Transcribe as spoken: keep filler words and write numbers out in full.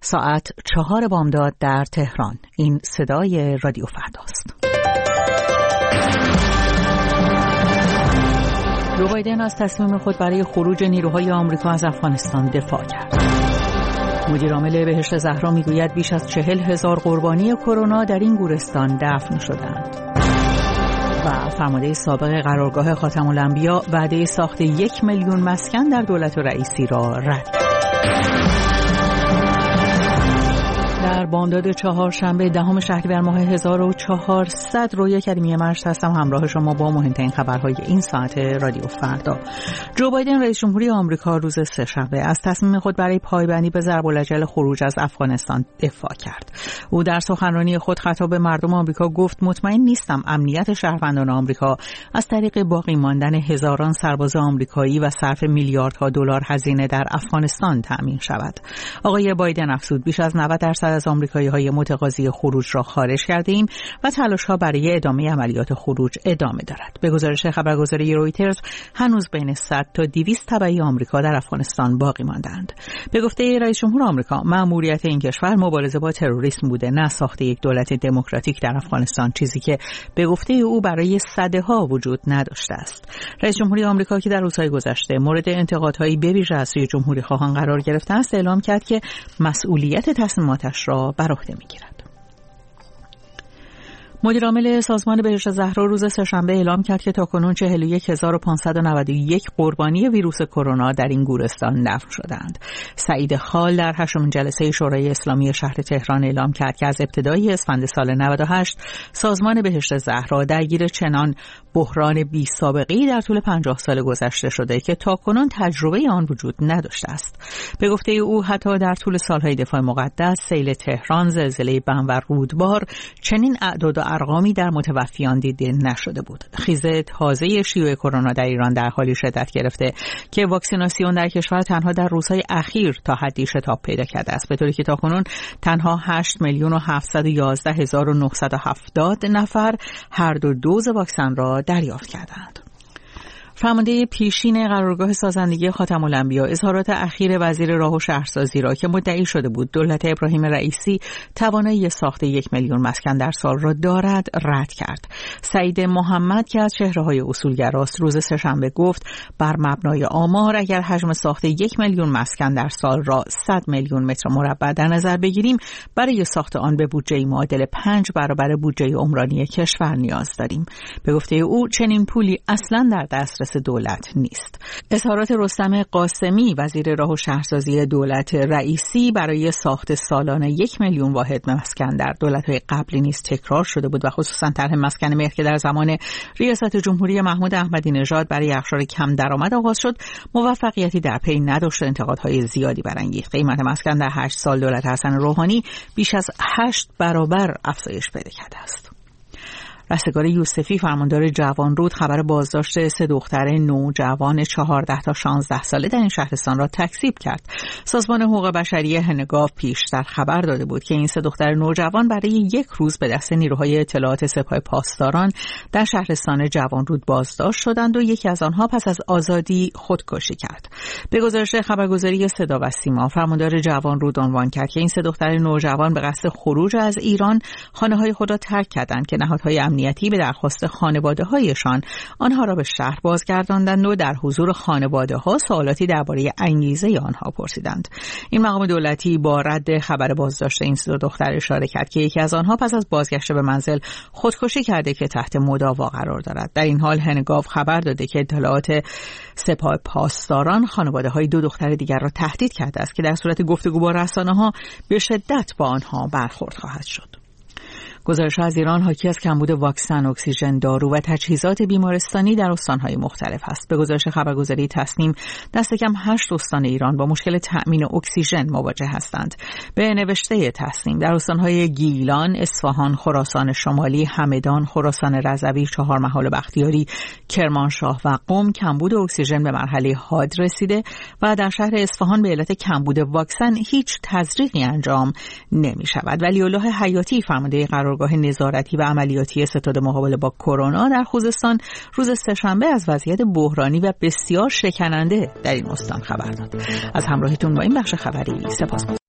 ساعت چهار بامداد در تهران. این صدای رادیو فرداست. جو بایدن از تصمیم خود برای خروج نیروهای آمریکا از افغانستان دفاع کرد. مدیر عامل بهشت زهرا میگوید بیش از چهل هزار قربانی کرونا در این گورستان دفن شدند. و فرمانده سابق قرارگاه خاتم الانبیا وعده ساخت یک میلیون مسکن در دولت رئیسی را رد کرد. در بامداد چهارشنبه دهم شهریور ماه هزار و چهارصد روی کریمی مرج هستم همراه شما با مهمترین خبرهای این ساعت رادیو فردا. جو بایدن رئیس جمهوری آمریکا روز سه‌شنبه از تصمیم خود برای پایبندی به ضرب الاجل خروج از افغانستان دفاع کرد. او در سخنرانی خود خطاب به مردم آمریکا گفت مطمئن نیستم امنیت شهروندان آمریکا از طریق باقی ماندن هزاران سرباز آمریکایی و صرف میلیاردها دلار هزینه در افغانستان تأمین شود. آقای بایدن افزود بیش از نود درصد از آمریکایی‌های متقاضی خروج را خارج کرده‌ایم و تلاش‌ها برای ادامه عملیات خروج ادامه دارد. به گزارش خبرگزاری رویترز هنوز بین صد تا دویست تبعی آمریکا در افغانستان باقی ماندند. به گفته رئیس جمهور آمریکا مأموریت این کشور مبارزه با تروریسم بوده، نه ساخت یک دولت دموکراتیک در افغانستان، چیزی که به گفته او برای سده‌ها وجود نداشته است. رئیس جمهوری آمریکا که در روزهای گذشته مورد انتقادهای به‌ویژه از سوی جمهوری‌خواهان قرار گرفته است، اعلام کرد که مسئولیت تصمیماتش را بر عهده می‌گیرد. مدیر عامل سازمان بهشت زهرا روز سه‌شنبه اعلام کرد که تاکنون چهل و یک هزار و پانصد و نود و یک قربانی ویروس کرونا در این گورستان دفن شدند. سعید خال در هشتمین جلسه شورای اسلامی شهر تهران اعلام کرد که از ابتدای اسفند سال نود و هشت سازمان بهشت زهرا درگیر چنان بحران بی سابقه‌ای در طول پنجاه سال گذشته شده که تاکنون تجربه آن وجود نداشته است. به گفته او حتی در طول سالهای دفاع مقدس، سیل تهران، زلزله بم و رودبار چنین اعداد و ارقامی در متوفیان دیده نشده بود. خیز تازه شیوع کرونا در ایران در حالی شدت گرفته که واکسیناسیون در کشور تنها در روزهای اخیر تا حدی شتاب پیدا کرده است، به طوری که تاکنون تنها هشت میلیون و هفتصد و یازده هزار و نهصد و هفتاد نفر هر دو دوز واکسن را دریافت کردند. فرمانده پیشین قرارگاه سازندگی خاتم الانبیا اظهارات اخیر وزیر راه و شهرسازی را که مدعی شده بود دولت ابراهیم رئیسی توانایی ساخت یک میلیون مسکن در سال را دارد رد کرد. سعید محمد که از چهره‌های اصولگراست روز سه‌شنبه گفت بر مبنای آمار اگر حجم ساخت یک میلیون مسکن در سال را صد میلیون متر مربع در نظر بگیریم، برای ساخت آن به بودجه معادل پنج برابر بودجه عمرانی کشور نیاز داریم. به گفته او چنین پولی اصلاً در دسترس دولت نیست. اظهارات رستم قاسمی وزیر راه و شهرسازی دولت رئیسی برای ساخت سالانه یک میلیون واحد مسکن در دولت‌های قبلی نیز تکرار شده بود و خصوصا طرح مسکن مهر که در زمان ریاست جمهوری محمود احمدی نژاد برای اقشار کم درآمد آغاز شد موفقیتی در پی نداشت و انتقادهای زیادی برانگیخت. قیمت مسکن در هشت سال دولت حسن روحانی بیش از هشت برابر افزایش پیدا کرده است. رستگار یوسفی فرماندار جوانرود خبر بازداشت سه دختر نوجوان چهارده تا شانزده ساله در این شهرستان را تکذیب کرد. سازمان حقوق بشری هنگاو پیشتر خبر داده بود که این سه دختر نوجوان برای یک روز به دست نیروهای اطلاعات سپاه پاسداران در شهرستان جوانرود بازداشت شدند و یکی از آنها پس از آزادی خودکشی کرد. به گزارش خبرگزاری صدا و سیما فرماندار جوانرود عنوان کرد که این سه دختر نوجوان به قصد خروج از ایران خانه‌های خود را ترک کردند که نهادهای امنیتی به درخواست خانواده‌هایشان آنها را به شهر بازگرداندند و در حضور خانواده‌ها سوالاتی درباره انگیزه آنها پرسیدند. این مقام دولتی با رد خبر بازداشت این سه دختر اشاره کرد که یکی از آنها پس از بازگشت به منزل خودکشی کرده که تحت مداوا قرار دارد. در این حال هنگاو خبر داده که اطلاعات سپاه پاسداران خانواده‌های دو دختر دیگر را تهدید کرده است که در صورت گفتگو با رسانه‌ها به شدت با آنها برخورد خواهد شد. گزارش از ایران حاکی از کمبود واکسن، اکسیژن، دارو و تجهیزات بیمارستانی در استان‌های مختلف است. به گزارش خبرگزاری تصنیم دست کم هشت استان ایران با مشکل تأمین اکسیژن مواجه هستند. به نوشته تصنیم در استان‌های گیلان، اصفهان، خراسان شمالی، همدان، خراسان رضوی، چهارمحال و بختیاری، کرمانشاه و قم کمبود اکسیژن به مرحله حاد رسیده و در شهر اصفهان به علت کمبود واکسن هیچ تزریقی انجام نمی‌شود. ولی‌الله حیاتی فرمانده قرار گاه نظارتی و عملیاتی ستاد مقابله با کرونا در خوزستان روز سه‌شنبه از وضعیت بحرانی و بسیار شکننده در این استان خبر داد. از همراهیتون با این بخش خبری سپاسگزارم.